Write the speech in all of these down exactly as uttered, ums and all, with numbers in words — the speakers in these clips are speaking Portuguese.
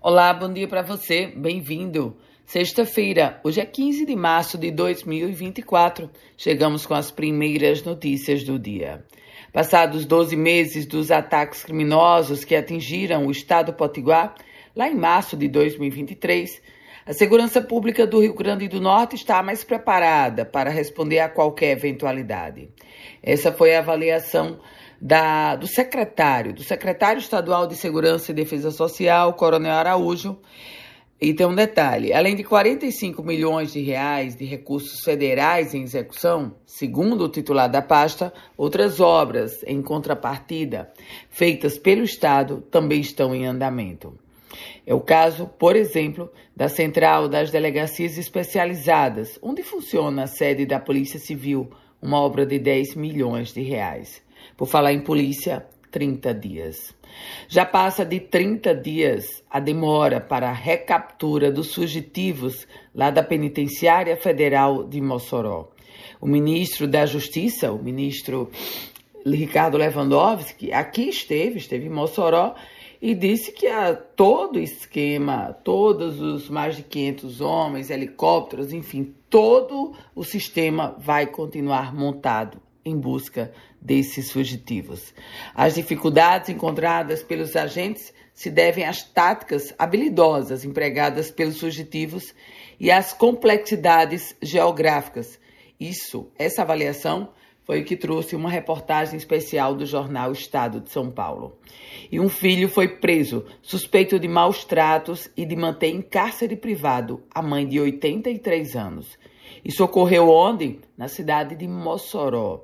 Olá, bom dia para você, bem-vindo. Sexta-feira, hoje é quinze de março de dois mil e vinte e quatro. Chegamos com as primeiras notícias do dia. Passados doze meses dos ataques criminosos que atingiram o estado potiguar, lá em março de dois mil e vinte e três, a segurança pública do Rio Grande do Norte está mais preparada para responder a qualquer eventualidade. Essa foi a avaliação Da, do secretário, do secretário estadual de Segurança e Defesa Social, Coronel Araújo. E tem um detalhe, além de quarenta e cinco milhões de reais de recursos federais em execução, segundo o titular da pasta, outras obras em contrapartida feitas pelo Estado também estão em andamento. É o caso, por exemplo, da Central das Delegacias Especializadas, onde funciona a sede da Polícia Civil, uma obra de dez milhões de reais. Por falar em polícia, trinta dias. Já passa de trinta dias a demora para a recaptura dos fugitivos lá da Penitenciária Federal de Mossoró. O ministro da Justiça, o ministro Ricardo Lewandowski, aqui esteve, esteve em Mossoró, e disse que a todo o esquema, todos os mais de quinhentos homens, helicópteros, enfim, todo o sistema vai continuar montado em busca desses fugitivos. As dificuldades encontradas pelos agentes se devem às táticas habilidosas empregadas pelos fugitivos e às complexidades geográficas. Isso, essa avaliação, foi o que trouxe uma reportagem especial do jornal Estado de São Paulo. E um filho foi preso, suspeito de maus tratos e de manter em cárcere privado a mãe de oitenta e três anos. Isso ocorreu onde? Na cidade de Mossoró.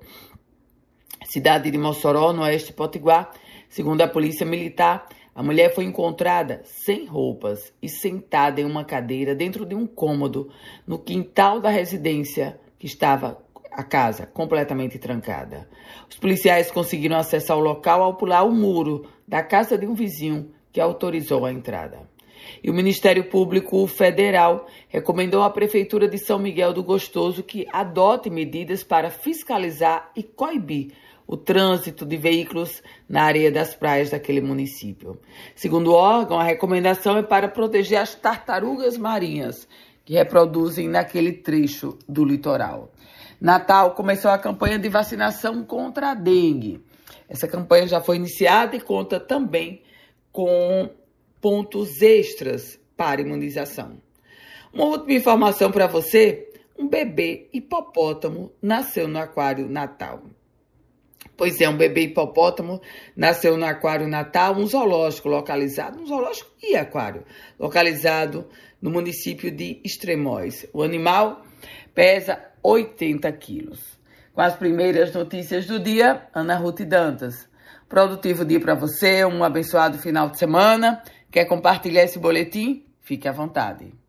Cidade de Mossoró, no oeste potiguar. Segundo a polícia militar, a mulher foi encontrada sem roupas e sentada em uma cadeira dentro de um cômodo no quintal da residência que estava a casa completamente trancada. Os policiais conseguiram acessar o local ao pular o muro da casa de um vizinho que autorizou a entrada. E o Ministério Público Federal recomendou à Prefeitura de São Miguel do Gostoso que adote medidas para fiscalizar e coibir o trânsito de veículos na areia das praias daquele município. Segundo o órgão, a recomendação é para proteger as tartarugas marinhas que reproduzem naquele trecho do litoral. Natal começou a campanha de vacinação contra a dengue. Essa campanha já foi iniciada e conta também com pontos extras para imunização. Uma última informação para você: um bebê hipopótamo nasceu no Aquário Natal. Pois é, um bebê hipopótamo nasceu no Aquário Natal, um zoológico localizado, um zoológico e aquário, localizado no município de Extremóis. O animal pesa oitenta quilos. Com as primeiras notícias do dia, Ana Ruth Dantas. Produtivo dia para você, um abençoado final de semana. Quer compartilhar esse boletim? Fique à vontade.